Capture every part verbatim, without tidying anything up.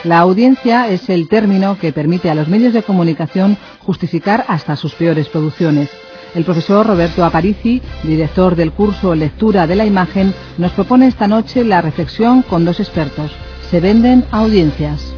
La audiencia es el término que permite a los medios de comunicación justificar hasta sus peores producciones. El profesor Roberto Aparici, director del curso Lectura de la Imagen, nos propone esta noche la reflexión con dos expertos. Se venden audiencias.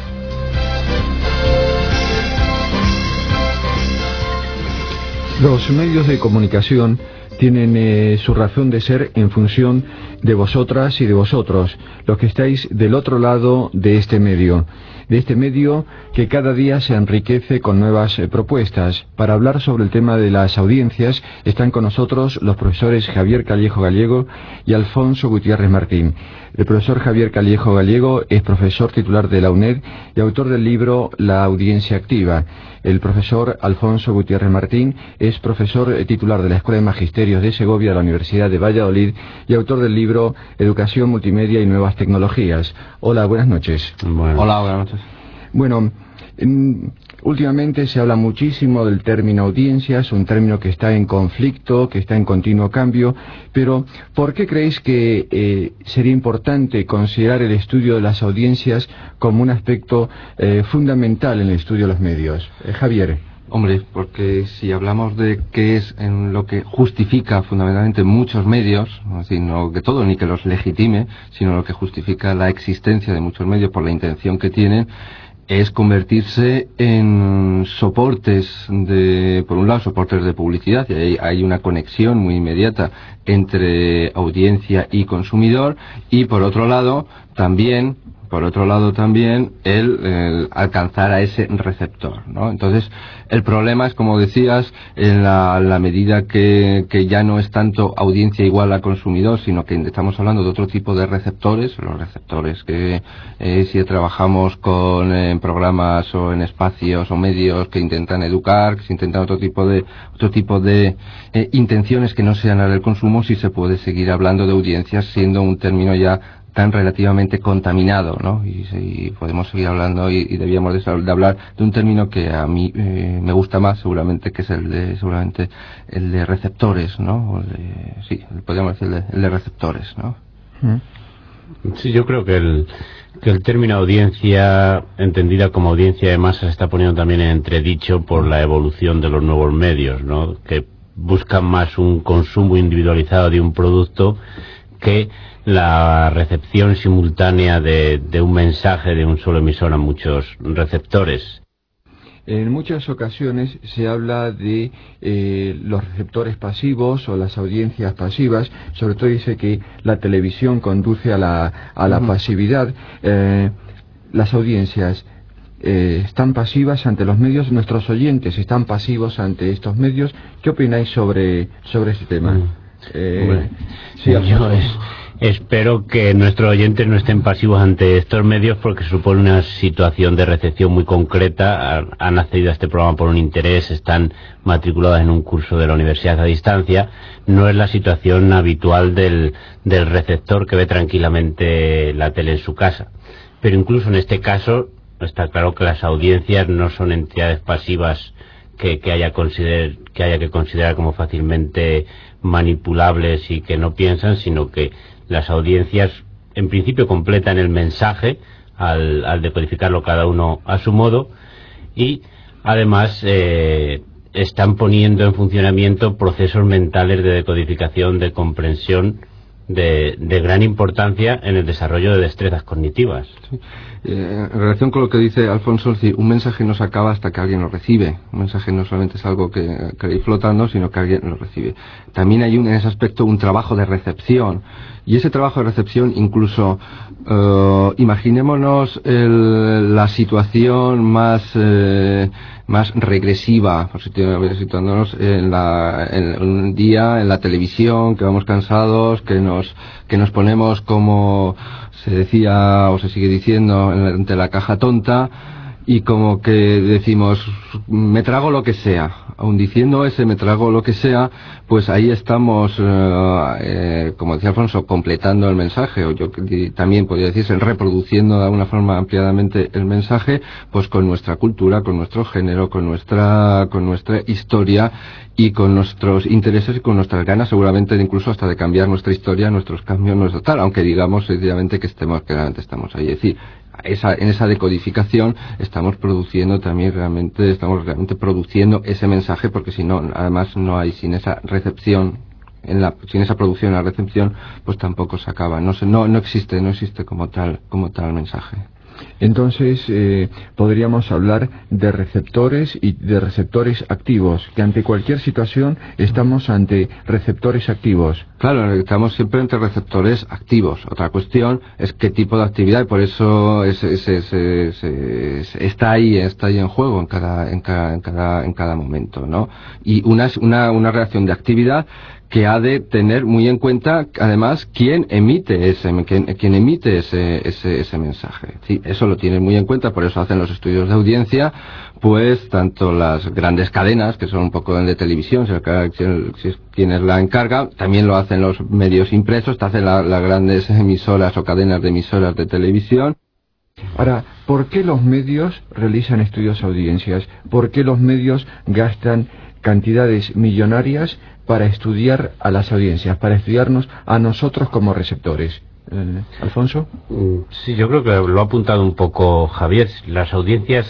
Los medios de comunicación tienen eh, su razón de ser en función de vosotras y de vosotros, los que estáis del otro lado de este medio, de este medio que cada día se enriquece con nuevas eh, propuestas. Para hablar sobre el tema de las audiencias están con nosotros los profesores Javier Callejo Gallego y Alfonso Gutiérrez Martín. El profesor Javier Callejo Gallego es profesor titular de la UNED y autor del libro La audiencia activa. El profesor Alfonso Gutiérrez Martín es profesor titular de la Escuela de Magisterios de Segovia de la Universidad de Valladolid y autor del libro Educación, Multimedia y Nuevas Tecnologías. Hola, buenas noches. Bueno. Hola, buenas noches. Bueno, en, últimamente se habla muchísimo del término audiencias, un término que está en conflicto, que está en continuo cambio, pero ¿por qué creéis que eh, sería importante considerar el estudio de las audiencias como un aspecto eh, fundamental en el estudio de los medios? Eh, Javier. Hombre, porque si hablamos de qué es en lo que justifica fundamentalmente muchos medios, así, no que todo ni que los legitime, sino lo que justifica la existencia de muchos medios por la intención que tienen, es convertirse en soportes de, por un lado, soportes de publicidad, y ahí hay una conexión muy inmediata entre audiencia y consumidor, y por otro lado, también, por otro lado también, el, el alcanzar a ese receptor, ¿no? Entonces, el problema es, como decías, en la, la medida que, que ya no es tanto audiencia igual a consumidor, sino que estamos hablando de otro tipo de receptores, los receptores que eh, si trabajamos con eh, en programas o en espacios o medios que intentan educar, que se intentan otro tipo de otro tipo de eh, intenciones que no sean la del consumo, si se puede seguir hablando de audiencias siendo un término ya tan relativamente contaminado, ¿no? Y, y podemos seguir hablando y, y debíamos de, de hablar de un término que a mí eh, me gusta más, seguramente, que es el de seguramente el de receptores, ¿no? O el de, sí, podríamos decir el de, el de receptores, ¿no? Sí, yo creo que el que el término audiencia, entendida como audiencia de masa, se está poniendo también en entredicho por la evolución de los nuevos medios, ¿no? Que buscan más un consumo individualizado de un producto que la recepción simultánea de, de un mensaje de un solo emisor a muchos receptores. En muchas ocasiones se habla de eh, los receptores pasivos o las audiencias pasivas, sobre todo dice que la televisión conduce a la, a la uh-huh. pasividad. Eh, las audiencias eh, están pasivas ante los medios, nuestros oyentes están pasivos ante estos medios. ¿Qué opináis sobre, sobre este tema? Uh-huh. Eh, bueno, sí, yo es, espero que nuestros oyentes no estén pasivos ante estos medios, porque supone una situación de recepción muy concreta. Han, han accedido a este programa por un interés, están matriculados en un curso de la universidad a distancia. No es la situación habitual del, del receptor que ve tranquilamente la tele en su casa. Pero incluso en este caso está claro que las audiencias no son entidades pasivas que, que, haya, consider, que haya que considerar como fácilmente manipulables y que no piensan, sino que las audiencias en principio completan el mensaje al, al decodificarlo cada uno a su modo, y además eh, están poniendo en funcionamiento procesos mentales de decodificación, de comprensión de, de gran importancia en el desarrollo de destrezas cognitivas. Sí. Eh, en relación con lo que dice Alfonso, sí, un mensaje no se acaba hasta que alguien lo recibe. Un mensaje no solamente es algo que, que hay flotando, sino que alguien lo recibe. También hay un, en ese aspecto un trabajo de recepción, y ese trabajo de recepción incluso uh, imaginémonos el, la situación más eh, más regresiva, situándonos en, la, en un día en la televisión, que vamos cansados, que nos que nos ponemos, como se decía o se sigue diciendo, ante la caja tonta, y como que decimos, me trago lo que sea. Aun diciendo ese me trago lo que sea, pues ahí estamos, eh, eh, como decía Alfonso, completando el mensaje, o yo también podría decirse, reproduciendo de alguna forma ampliadamente el mensaje, pues con nuestra cultura, con nuestro género, con nuestra, con nuestra historia y con nuestros intereses y con nuestras ganas, seguramente incluso hasta de cambiar nuestra historia, nuestros cambios, nuestro tal, aunque digamos sencillamente que estemos, que realmente estamos ahí. Es decir, esa, en esa decodificación estamos produciendo también realmente, estamos realmente produciendo ese mensaje, porque si no, además no hay, sin esa recepción, en la, sin esa producción, la recepción, pues tampoco se acaba, no se, no, no existe, no existe como tal, como tal mensaje. Entonces, eh, podríamos hablar de receptores y de receptores activos, que ante cualquier situación estamos ante receptores activos. Claro, estamos siempre entre receptores activos. Otra cuestión es qué tipo de actividad, y por eso es, es, es, es, es, está ahí, está ahí en juego en cada, en cada, en cada, en cada momento, ¿no? Y una, una, una reacción de actividad que ha de tener muy en cuenta, además, quién emite ese, quién, quién emite ese, ese, ese mensaje. Sí, eso lo tienen muy en cuenta, por eso hacen los estudios de audiencia, pues tanto las grandes cadenas, que son un poco de televisión, si, el, si es quienes la encargan, también lo hacen los medios impresos, te hacen la, las grandes emisoras o cadenas de emisoras de televisión. Ahora, ¿por qué los medios realizan estudios de audiencias? ¿Por qué los medios gastan cantidades millonarias para estudiar a las audiencias, para estudiarnos a nosotros como receptores? Eh, ¿Alfonso? Sí, yo creo que lo ha apuntado un poco Javier. Las audiencias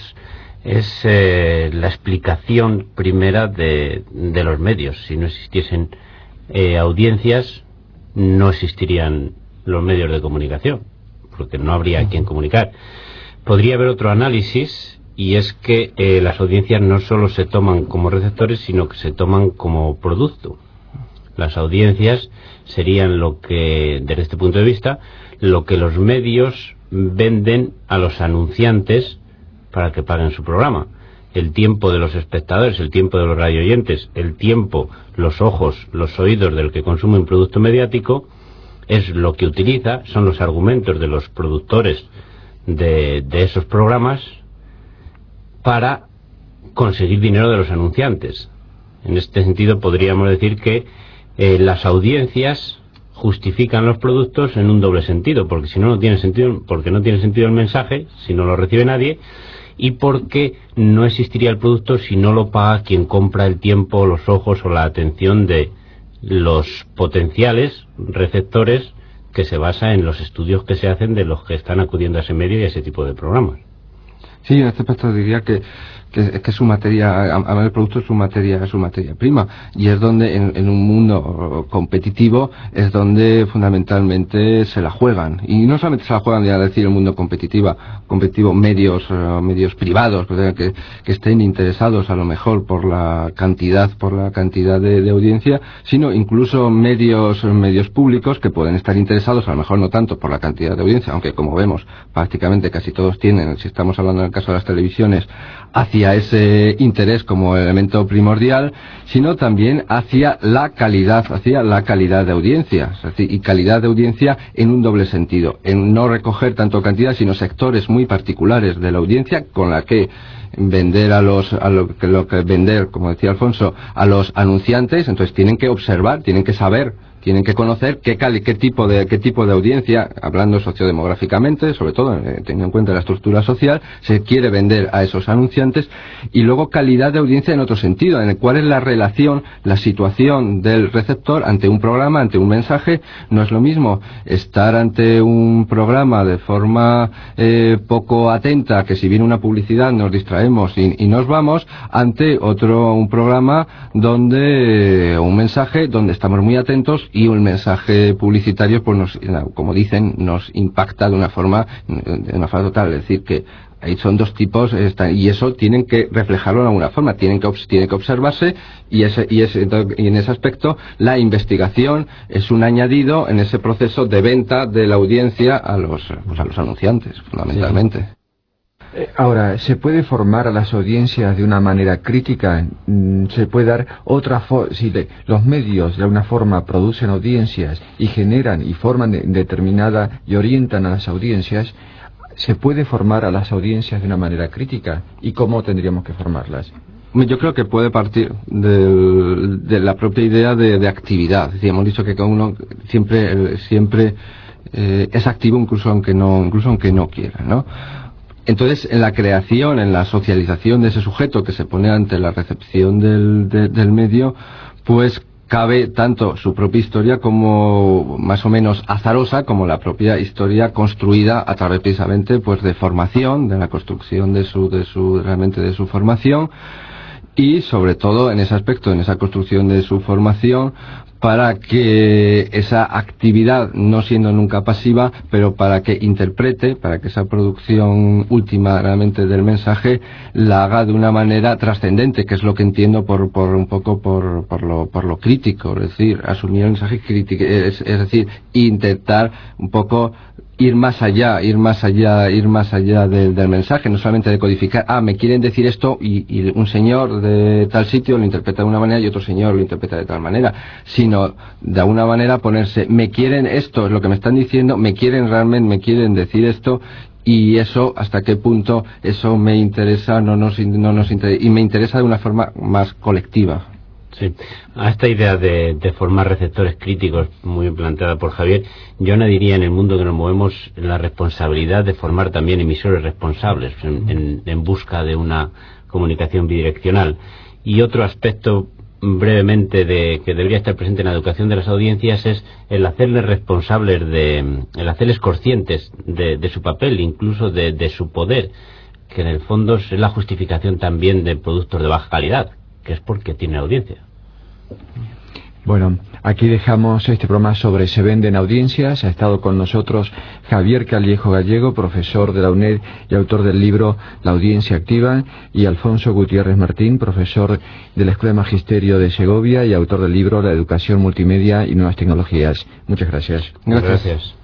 es eh, la explicación primera de, de los medios. Si no existiesen eh, audiencias, no existirían los medios de comunicación, porque no habría quien comunicar. Podría haber otro análisis, y es que eh, las audiencias no solo se toman como receptores, sino que se toman como producto. Las audiencias serían lo que, desde este punto de vista, lo que los medios venden a los anunciantes para que paguen su programa. El tiempo de los espectadores, el tiempo de los radioyentes, el tiempo, los ojos, los oídos del que consume un producto mediático, es lo que utiliza, son los argumentos de los productores de, de esos programas para conseguir dinero de los anunciantes. En este sentido podríamos decir que eh, las audiencias justifican los productos en un doble sentido, porque si no no tiene sentido, porque no tiene sentido el mensaje si no lo recibe nadie, y porque no existiría el producto si no lo paga quien compra el tiempo, los ojos o la atención de los potenciales receptores, que se basa en los estudios que se hacen de los que están acudiendo a ese medio y a ese tipo de programas. Sí, en este aspecto diría que, que, que su materia, además el producto es su materia, es su materia prima, y es donde en, en un mundo competitivo es donde fundamentalmente se la juegan, y no solamente se la juegan, ya decir el mundo competitivo, competitivo medios, uh, medios privados que, que estén interesados a lo mejor por la cantidad, por la cantidad de, de audiencia, sino incluso medios, medios públicos que pueden estar interesados, a lo mejor no tanto por la cantidad de audiencia, aunque como vemos prácticamente casi todos tienen, si estamos hablando en el caso de las televisiones, hacia ese interés como elemento primordial, sino también hacia la calidad, hacia la calidad de audiencia, y calidad de audiencia en un doble sentido, en no recoger tanto cantidad, sino sectores muy particulares de la audiencia con la que vender a los, a lo que, lo que vender, como decía Alfonso, a los anunciantes. Entonces tienen que observar, tienen que saber, tienen que conocer qué, cali, qué tipo de qué tipo de audiencia, hablando sociodemográficamente, sobre todo eh, teniendo en cuenta la estructura social, se quiere vender a esos anunciantes, y luego calidad de audiencia en otro sentido, en el cual es la relación, la situación del receptor ante un programa, ante un mensaje. No es lo mismo estar ante un programa de forma eh, poco atenta, que si viene una publicidad nos distraemos y, y nos vamos, ante otro un programa donde eh, un mensaje donde estamos muy atentos, y un mensaje publicitario, pues nos, como dicen, nos impacta de una forma, de una forma total. Es decir, que ahí son dos tipos, y eso tienen que reflejarlo de alguna forma, tienen que, tiene que observarse, y, ese, y, ese, y en ese aspecto la investigación es un añadido en ese proceso de venta de la audiencia a los, pues a los anunciantes, fundamentalmente. Sí. Ahora, ¿se puede formar a las audiencias de una manera crítica? ¿Se puede dar otra forma? Si de, los medios de alguna forma producen audiencias y generan y forman de, determinada y orientan a las audiencias, ¿se puede formar a las audiencias de una manera crítica? ¿Y cómo tendríamos que formarlas? Yo creo que puede partir de, de la propia idea de, de actividad. Es decir, hemos dicho que cada uno siempre, siempre eh, es activo, incluso aunque no, incluso aunque no quiera, ¿no? Entonces, en la creación, en la socialización de ese sujeto que se pone ante la recepción del, de, del medio, pues cabe tanto su propia historia como más o menos azarosa como la propia historia construida a través precisamente pues de formación, de la construcción de su, de su realmente de su formación, y sobre todo en ese aspecto, en esa construcción de su formación, para que esa actividad, no siendo nunca pasiva, pero para que interprete, para que esa producción última realmente del mensaje la haga de una manera trascendente, que es lo que entiendo por, por un poco por, por lo, por lo crítico, es decir, asumir el mensaje crítico, es, es decir, intentar un poco ir más allá, ir más allá, ir más allá del, del mensaje, no solamente de codificar, ah, me quieren decir esto y, y un señor de tal sitio lo interpreta de una manera y otro señor lo interpreta de tal manera, sino de alguna manera ponerse, me quieren esto, es lo que me están diciendo, me quieren realmente, me quieren decir esto, y eso, hasta qué punto eso me interesa, no nos, no nos interesa, y me interesa de una forma más colectiva. Sí, a esta idea de, de formar receptores críticos, muy bien planteada por Javier, yo añadiría en el mundo que nos movemos la responsabilidad de formar también emisores responsables en, en, en busca de una comunicación bidireccional. Y otro aspecto brevemente de que debería estar presente en la educación de las audiencias es el hacerles responsables, de, el hacerles conscientes de, de su papel, incluso de, de su poder, que en el fondo es la justificación también de productos de baja calidad, que es porque tiene audiencia. Bueno, aquí dejamos este programa sobre Se venden audiencias. Ha estado con nosotros Javier Callejo Gallego, profesor de la UNED y autor del libro La audiencia activa, y Alfonso Gutiérrez Martín, profesor de la Escuela de Magisterio de Segovia y autor del libro La educación multimedia y nuevas tecnologías. Muchas gracias. Gracias. Gracias.